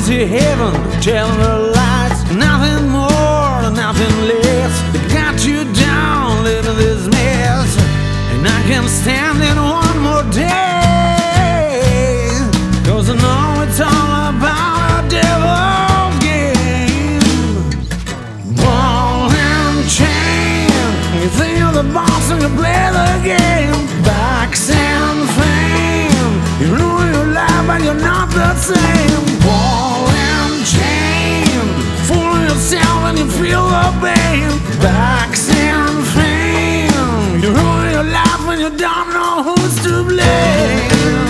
to heaven, telling the lights, nothing more, nothing less. They got you down, living this mess, and I can't stand it one more day. 'Cause I know it's all about a devil's game. Ball and chain, you think you're the boss and you play the game. Backs and fame, you ruin your life but you're not the same. Ball and chain, fooling yourself and you feel the pain. Backs and fame, you ruin your life and you don't know who's to blame.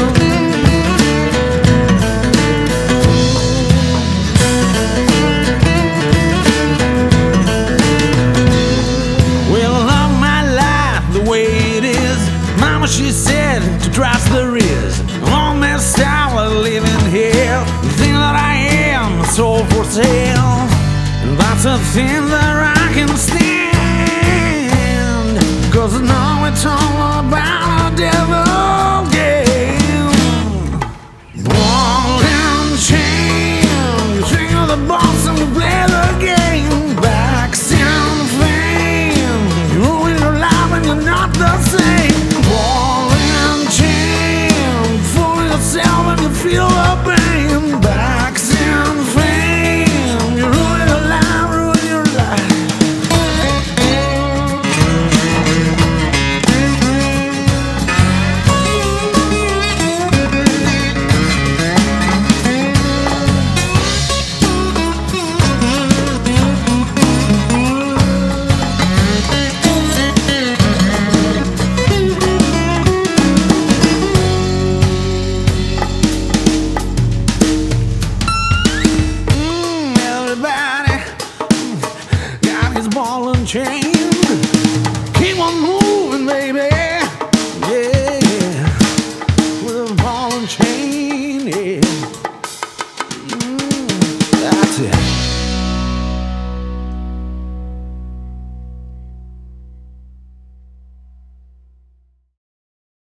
She said to trust there is. I'm all messed up with living here. The thing that I am, sold for sale, and that's a thing that I can stand. 'Cause I know it's all about a devil.